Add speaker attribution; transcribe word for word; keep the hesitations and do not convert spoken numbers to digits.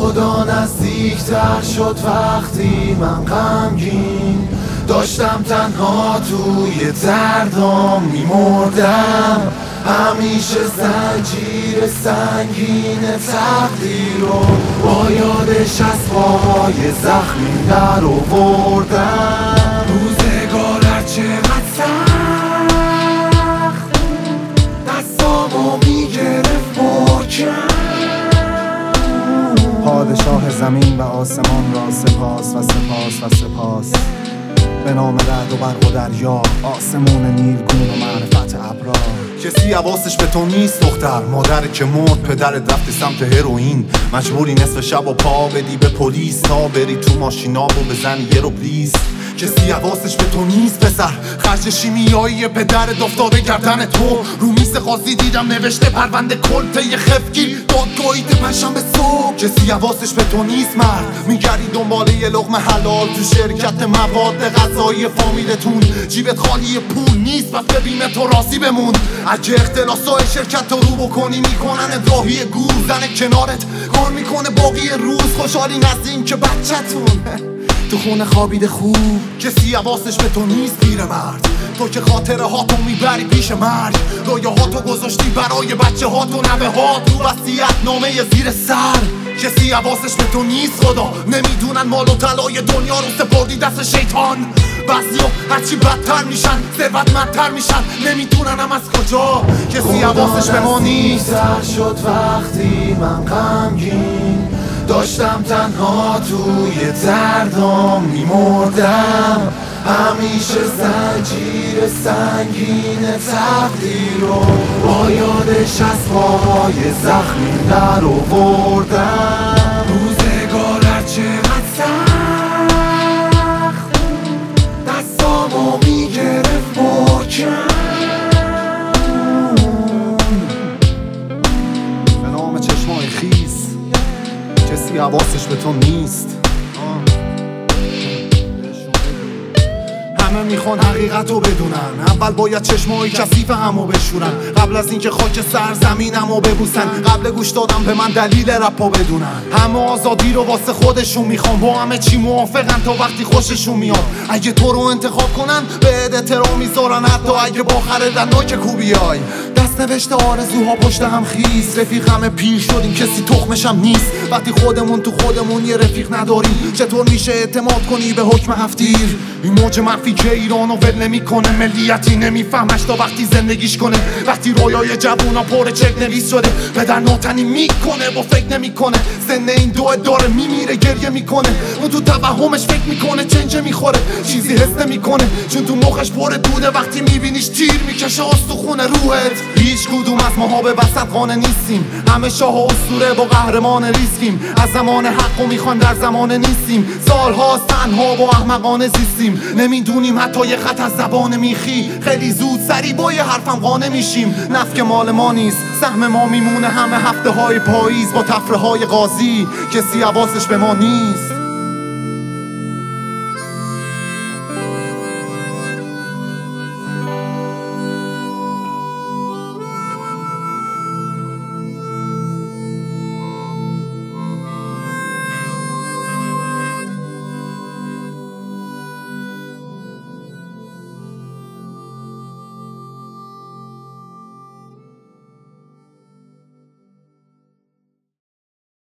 Speaker 1: خدا نزدیکتر شد وقتی من غمگین داشتم تنها توی دردام میمردم. همیشه زنجیر سنگین تقدیر رو با یادش از پای زخمی در آوردم. روزگار هرچقدر سخت دستامو میگرفت محکم.
Speaker 2: پادشاه زمین و آسمان را سپاس و سپاس و سپاس. به نام رعد و برق و دریا، آسمون نیلگون و معرفت ابرار. کسی حواسش به تو نیست دختر، مادر که مرد، پدرت رفتی سمت هروئین. مجبوری نصف شب و پا بدی به پلیس تا بری تو ماشینا و بزنی یه رو پلیز. کسی حواسش به تو نیست پسر، خرج شیمیایی پدرت افتاده گردن تو. رو میز قاضی دیدم نوشته پرونده کلته خفگی دادگاهی پنجشنبه صبح. کسی حواسش به تو نیست مرد، میگردی دنباله یه لقمه حلال تو شرکت مواد غذایی فامیلتون. جیبت خالی پول نیست پس ببینه تو راضی بمون. اگه اختلاسای شرکت رو رو بکنی میکنن راهی گور. زن کنارت کار میکنه باقی روز، خوشحالی نزدین که بچه‌تون تو خونه خوابیده خوب. کسی حواسش به تو نیست پیرمرد، تو که خاطره ها تو میبری پیش مرگ. رویه ها تو گذاشتی برای بچه ها تو نوه ها تو وصیت نامه زیر سر. کسی حواسش به تو نیست خدا، نمیدونن مال و طلای دنیا رو سپردی دست شیطان. بعضیا هرچی بدتر میشن ثروتمندتر میشن، نمیدونن هم از کجا. کسی حواسش به ما نیست.
Speaker 1: شد وقتی من غمگین داشتم تنها توی دردام میمردم. همیشه زنجیر سنگین تقدیر رو با یادش از پای زخمی در آوردم. روزگار هرچقدر سخت دستامو میگرفت محکم.
Speaker 2: به نام چشمای خیس، کسی حواسش به تو نیست. همه میخوان حقیقت رو بدونن، اول باید چشمای کثیف همو بشورن. قبل از اینکه خاک سرزمینمو ببوسن، قبل گوش دادم به من دلیل رپو بدونن. همه آزادی رو واسه خودشون میخوان، با همه چی موافقن تا وقتی خوششون میاد. اگه تو رو انتخاب کنن به احترام میذارن، حتی اگه با خردن نوک کوبیای. دست نوشته آرزوها پشت هم خیس، رفیق همه پیر شدیم کسی تخمشم نیست. وقتی خودمون تو خودمون یه رفیق نداریم، چطور میشه اعتماد کنی به حکم هفتیر؟ این موج منفی که ایرانو ول نمیکنه، ملیتی نمیفهمش تا وقتی زندگیش کنه. وقتی رویای جوونا پر چک نویس شده، پدر ناتنی میکنه با فکر نمیکنه. سن این دو داره میمیره گریه میکنه، اون تو توهمش فکر میکنه چنجه میخوره. چیزی حس نمیکنه چون تو مخش پر دوده، وقتی میبینیش تیر میکشه استخونه روحت. هیچ کدوم از ماها به وسط خانه نیستیم، همه شاه و اسطوره با قهرمان ریسکیم. از زمان حقو میخوان در زمان نیستیم، سالهاست تنها با احمقانه زیستیم. نمیدونیم حتی یه خط از زبان میخی، خیلی زود سری با یه حرفم قانع میشیم. نفک مال ما نیست، سهم ما میمونه همه هفته های پاییز با تفره های قاضی. کسی حواسش به ما نیست.